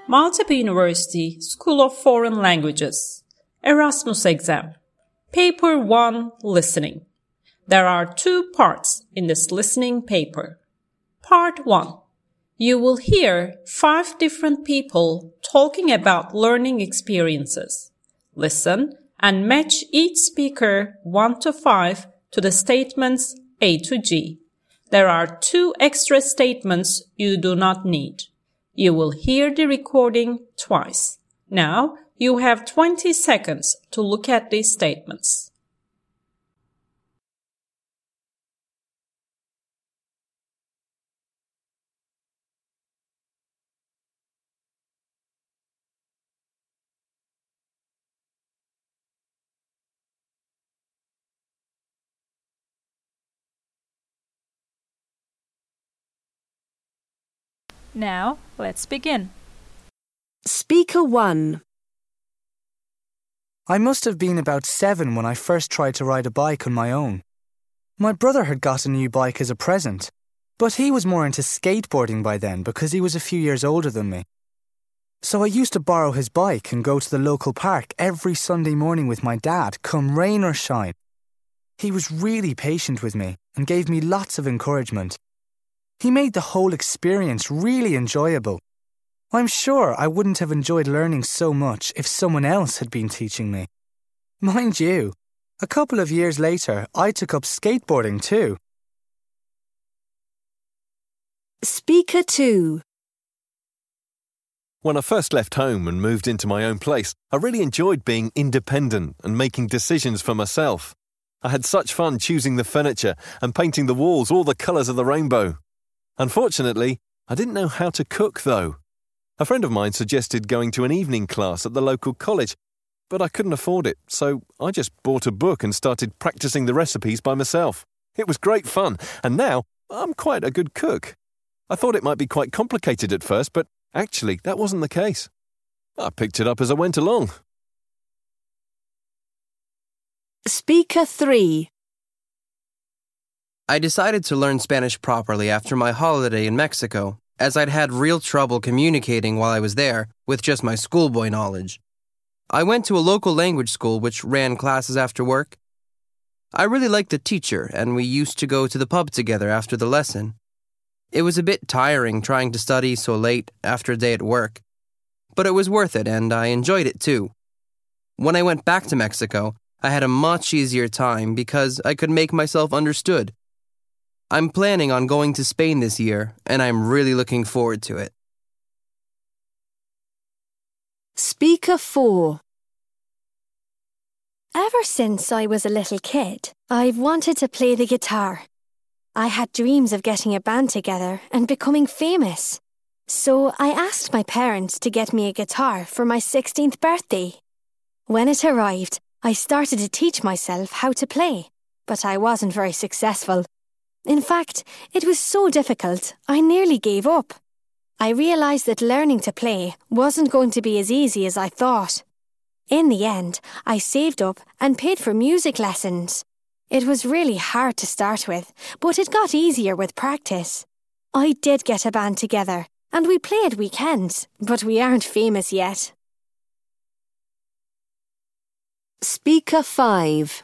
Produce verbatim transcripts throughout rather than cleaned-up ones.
Maltepe University School of Foreign Languages, Erasmus exam. Paper one, Listening. There are two parts in this listening paper. Part one. You will hear five different people talking about learning experiences. Listen and match each speaker one to five to the statements A to G. There are two extra statements you do not need. You will hear the recording twice. Now, you have twenty seconds to look at these statements. Now, let's begin. Speaker one. I must have been about seven when I first tried to ride a bike on my own. My brother had got a new bike as a present, but he was more into skateboarding by then because he was a few years older than me. So I used to borrow his bike and go to the local park every Sunday morning with my dad, come rain or shine. He was really patient with me and gave me lots of encouragement. He made the whole experience really enjoyable. I'm sure I wouldn't have enjoyed learning so much if someone else had been teaching me. Mind you, a couple of years later, I took up skateboarding too. Speaker two. When I first left home and moved into my own place, I really enjoyed being independent and making decisions for myself. I had such fun choosing the furniture and painting the walls all the colours of the rainbow. Unfortunately, I didn't know how to cook, though. A friend of mine suggested going to an evening class at the local college, but I couldn't afford it, so I just bought a book and started practicing the recipes by myself. It was great fun, and now I'm quite a good cook. I thought it might be quite complicated at first, but actually that wasn't the case. I picked it up as I went along. Speaker three. I decided to learn Spanish properly after my holiday in Mexico, as I'd had real trouble communicating while I was there with just my schoolboy knowledge. I went to a local language school which ran classes after work. I really liked the teacher, and we used to go to the pub together after the lesson. It was a bit tiring trying to study so late after a day at work, but it was worth it, and I enjoyed it too. When I went back to Mexico, I had a much easier time because I could make myself understood. I'm planning on going to Spain this year, and I'm really looking forward to it. Speaker four. Ever since I was a little kid, I've wanted to play the guitar. I had dreams of getting a band together and becoming famous. So I asked my parents to get me a guitar for my sixteenth birthday. When it arrived, I started to teach myself how to play, but I wasn't very successful. In fact, it was so difficult, I nearly gave up. I realised that learning to play wasn't going to be as easy as I thought. In the end, I saved up and paid for music lessons. It was really hard to start with, but it got easier with practice. I did get a band together, and we played weekends, but we aren't famous yet. Speaker five.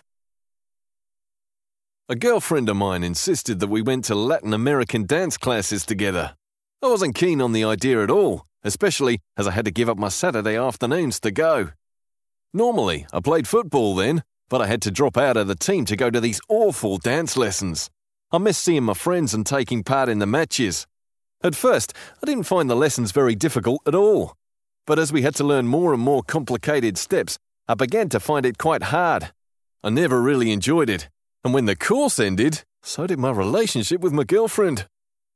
A girlfriend of mine insisted that we went to Latin American dance classes together. I wasn't keen on the idea at all, especially as I had to give up my Saturday afternoons to go. Normally, I played football then, but I had to drop out of the team to go to these awful dance lessons. I missed seeing my friends and taking part in the matches. At first, I didn't find the lessons very difficult at all. But as we had to learn more and more complicated steps, I began to find it quite hard. I never really enjoyed it. And when the course ended, so did my relationship with my girlfriend.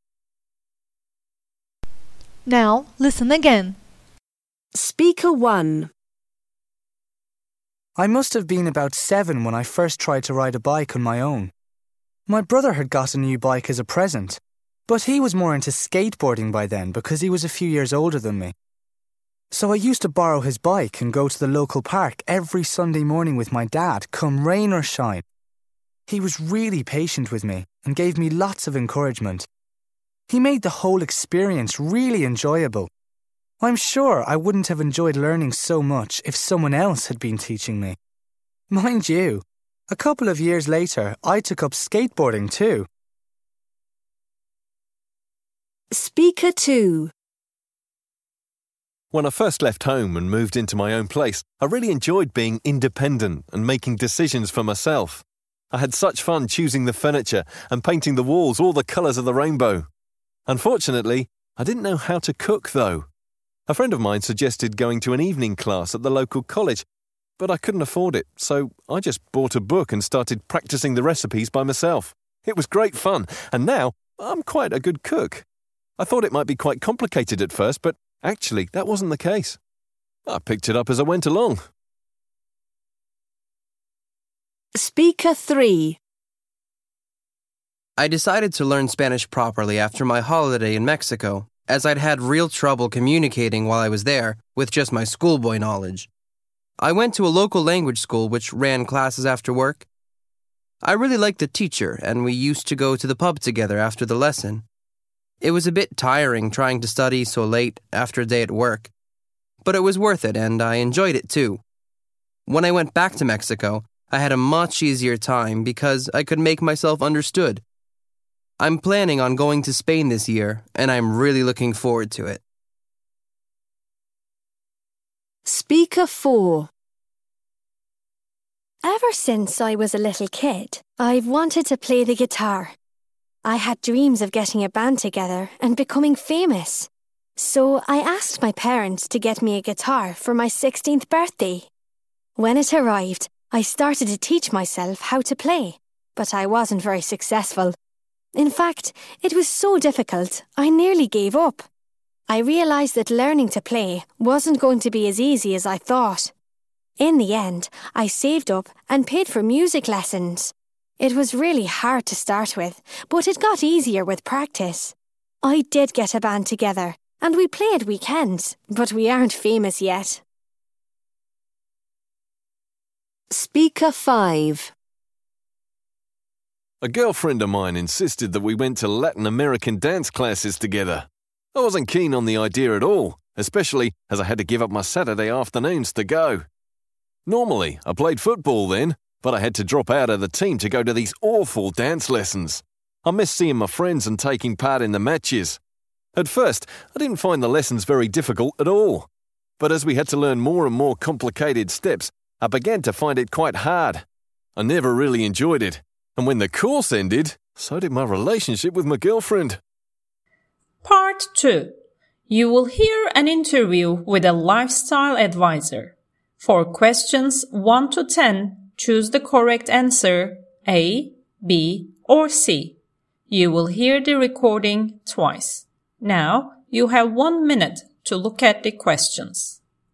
Now, listen again. Speaker one. I must have been about seven when I first tried to ride a bike on my own. My brother had got a new bike as a present, but he was more into skateboarding by then because he was a few years older than me. So I used to borrow his bike and go to the local park every Sunday morning with my dad, come rain or shine. He was really patient with me and gave me lots of encouragement. He made the whole experience really enjoyable. I'm sure I wouldn't have enjoyed learning so much if someone else had been teaching me. Mind you, a couple of years later, I took up skateboarding too. Speaker two. When I first left home and moved into my own place, I really enjoyed being independent and making decisions for myself. I had such fun choosing the furniture and painting the walls all the colours of the rainbow. Unfortunately, I didn't know how to cook though. A friend of mine suggested going to an evening class at the local college, but I couldn't afford it, so I just bought a book and started practicing the recipes by myself. It was great fun, and now I'm quite a good cook. I thought it might be quite complicated at first, but actually that wasn't the case. I picked it up as I went along. Speaker three. I decided to learn Spanish properly after my holiday in Mexico, as I'd had real trouble communicating while I was there with just my schoolboy knowledge. I went to a local language school which ran classes after work. I really liked the teacher, and we used to go to the pub together after the lesson. It was a bit tiring trying to study so late after a day at work, but it was worth it and I enjoyed it too. When I went back to Mexico, I had a much easier time because I could make myself understood. I'm planning on going to Spain this year, and I'm really looking forward to it. Speaker four. Ever since I was a little kid, I've wanted to play the guitar. I had dreams of getting a band together and becoming famous. So I asked my parents to get me a guitar for my sixteenth birthday. When it arrived, I started to teach myself how to play, but I wasn't very successful. In fact, it was so difficult, I nearly gave up. I realised that learning to play wasn't going to be as easy as I thought. In the end, I saved up and paid for music lessons. It was really hard to start with, but it got easier with practice. I did get a band together, and we play at weekends, but we aren't famous yet. Speaker five. A girlfriend of mine insisted that we went to Latin American dance classes together. I wasn't keen on the idea at all, especially as I had to give up my Saturday afternoons to go. Normally, I played football then, but I had to drop out of the team to go to these awful dance lessons. I missed seeing my friends and taking part in the matches. At first, I didn't find the lessons very difficult at all. But as we had to learn more and more complicated steps, I began to find it quite hard. I never really enjoyed it. And when the course ended, so did my relationship with my girlfriend. Part two. You will hear an interview with a lifestyle advisor. For questions one to ten, choose the correct answer A, B, or C. You will hear the recording twice. Now, you have one minute to look at the questions.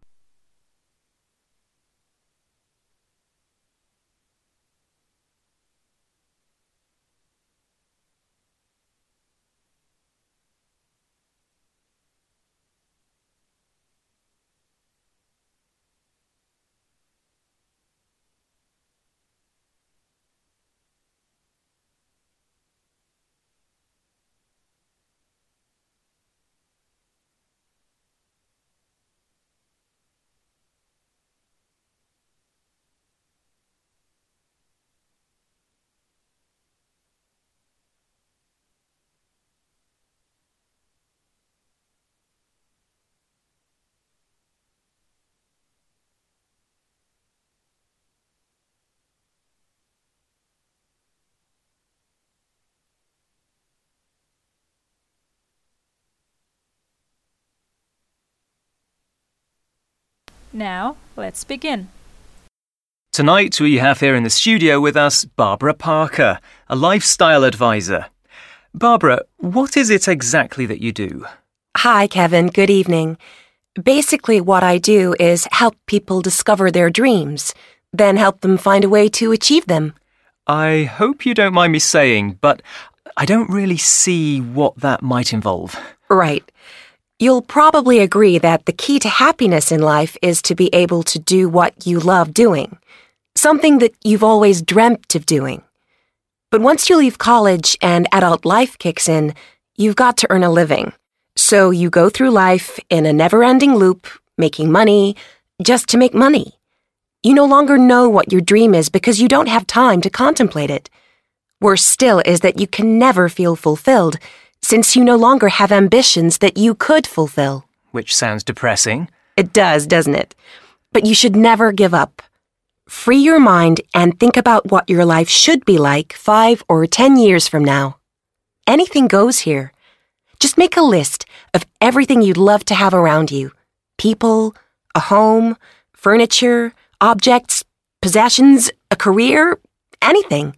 Now, let's begin. Tonight we have here in the studio with us Barbara Parker, a lifestyle advisor. Barbara, what is it exactly that you do? Hi, Kevin. Good evening. Basically, what I do is help people discover their dreams, then help them find a way to achieve them. I hope you don't mind me saying, but I don't really see what that might involve. Right. You'll probably agree that the key to happiness in life is to be able to do what you love doing, something that you've always dreamt of doing. But once you leave college and adult life kicks in, you've got to earn a living. So you go through life in a never-ending loop, making money just to make money. You no longer know what your dream is because you don't have time to contemplate it. Worse still is that you can never feel fulfilled since you no longer have ambitions that you could fulfill. Which sounds depressing. It does, doesn't it? But you should never give up. Free your mind and think about what your life should be like five or ten years from now. Anything goes here. Just make a list of everything you'd love to have around you. People, a home, furniture, objects, possessions, a career, anything.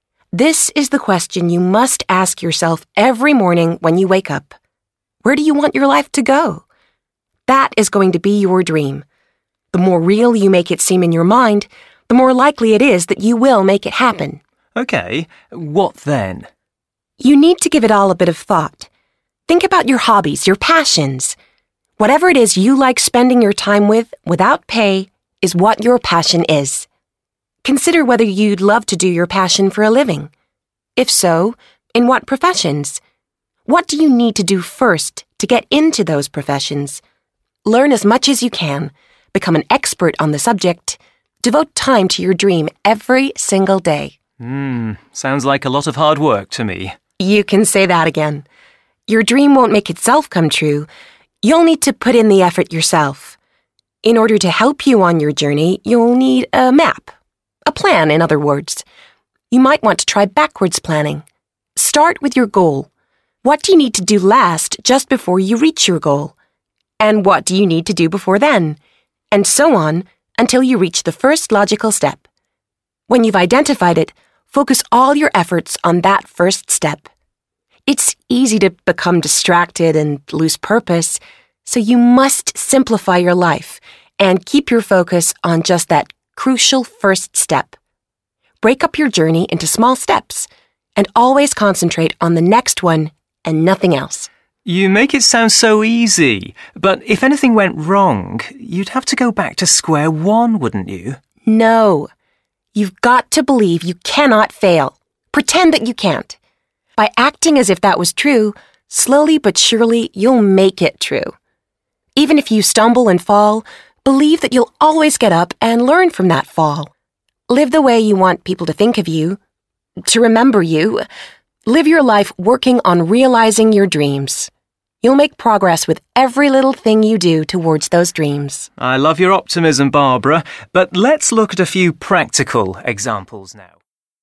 This is the question you must ask yourself every morning when you wake up. Where do you want your life to go? That is going to be your dream. The more real you make it seem in your mind, the more likely it is that you will make it happen. Okay, what then? You need to give it all a bit of thought. Think about your hobbies, your passions. Whatever it is you like spending your time with without pay is what your passion is. Consider whether you'd love to do your passion for a living. If so, in what professions? What do you need to do first to get into those professions? Learn as much as you can. Become an expert on the subject. Devote time to your dream every single day. Hmm, sounds like a lot of hard work to me. You can say that again. Your dream won't make itself come true. You'll need to put in the effort yourself. In order to help you on your journey, you'll need a map. A plan, in other words. You might want to try backwards planning. Start with your goal. What do you need to do last just before you reach your goal? And what do you need to do before then? And so on until you reach the first logical step. When you've identified it, focus all your efforts on that first step. It's easy to become distracted and lose purpose, so you must simplify your life and keep your focus on just that crucial first step. Break up your journey into small steps and always concentrate on the next one and nothing else. You make it sound so easy, but if anything went wrong, you'd have to go back to square one, wouldn't you? No. You've got to believe you cannot fail. Pretend that you can't. By acting as if that was true, slowly but surely you'll make it true. Even if you stumble and fall, believe that you'll always get up and learn from that fall. Live the way you want people to think of you, to remember you. Live your life working on realizing your dreams. You'll make progress with every little thing you do towards those dreams. I love your optimism, Barbara, but let's look at a few practical examples now.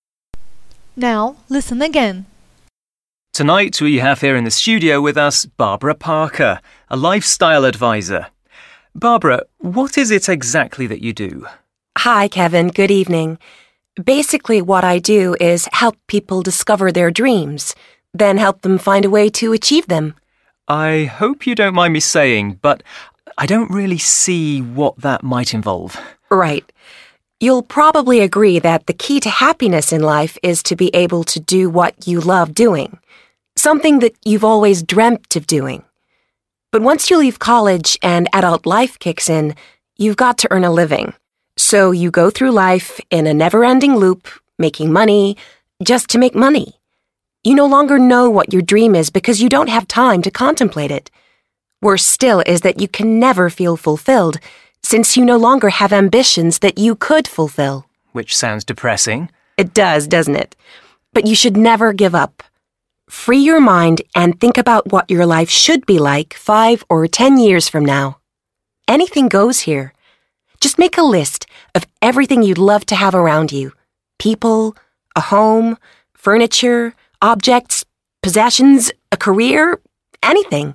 Now, listen again. Tonight we have here in the studio with us Barbara Parker, a lifestyle advisor. Barbara, what is it exactly that you do? Hi, Kevin. Good evening. Basically, what I do is help people discover their dreams, then help them find a way to achieve them. I hope you don't mind me saying, but I don't really see what that might involve. Right. You'll probably agree that the key to happiness in life is to be able to do what you love doing, something that you've always dreamt of doing. But once you leave college and adult life kicks in, you've got to earn a living. So you go through life in a never-ending loop, making money just to make money. You no longer know what your dream is because you don't have time to contemplate it. Worse still is that you can never feel fulfilled since you no longer have ambitions that you could fulfill. Which sounds depressing. It does, doesn't it? But you should never give up. Free your mind and think about what your life should be like five or ten years from now. Anything goes here. Just make a list of everything you'd love to have around you. People, a home, furniture, objects, possessions, a career, anything.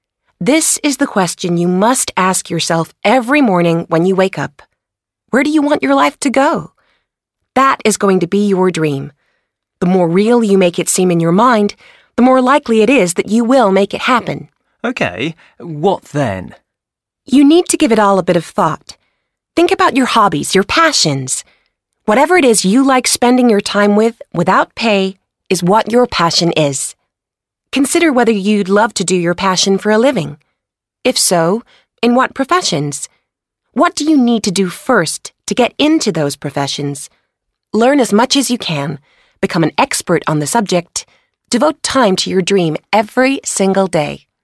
This is the question you must ask yourself every morning when you wake up. Where do you want your life to go? That is going to be your dream. The more real you make it seem in your mind, the more likely it is that you will make it happen. Okay, what then? You need to give it all a bit of thought. Think about your hobbies, your passions. Whatever it is you like spending your time with without pay is what your passion is. Consider whether you'd love to do your passion for a living. If so, in what professions? What do you need to do first to get into those professions? Learn as much as you can. Become an expert on the subject. Devote time to your dream every single day.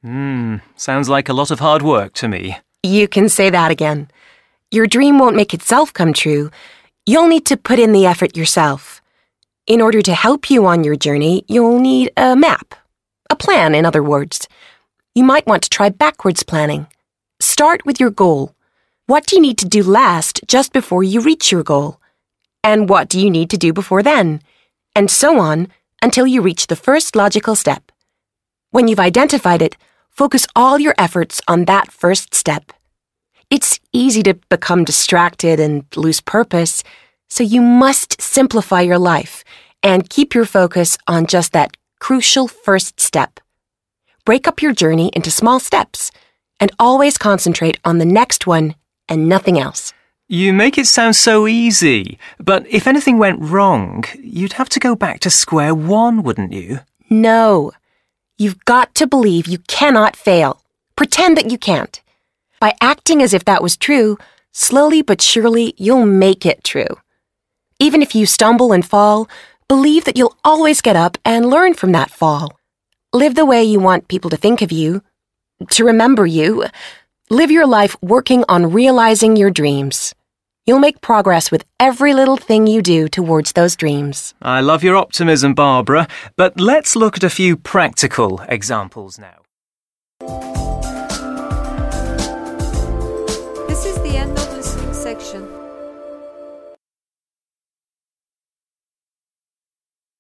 Hmm, sounds like a lot of hard work to me. You can say that again. Your dream won't make itself come true. You'll need to put in the effort yourself. In order to help you on your journey, you'll need a map. A plan, in other words. You might want to try backwards planning. Start with your goal. What do you need to do last just before you reach your goal? And what do you need to do before then? And so on until you reach the first logical step. When you've identified it, focus all your efforts on that first step. It's easy to become distracted and lose purpose, so you must simplify your life and keep your focus on just that crucial first step. Break up your journey into small steps and always concentrate on the next one and nothing else. You make it sound so easy, but if anything went wrong, you'd have to go back to square one, wouldn't you? No. You've got to believe you cannot fail. Pretend that you can't. By acting as if that was true, slowly but surely you'll make it true. Even if you stumble and fall, believe that you'll always get up and learn from that fall. Live the way you want people to think of you, to remember you. Live your life working on realizing your dreams. You'll make progress with every little thing you do towards those dreams. I love your optimism, Barbara, but let's look at a few practical examples now. This is the end of listening section.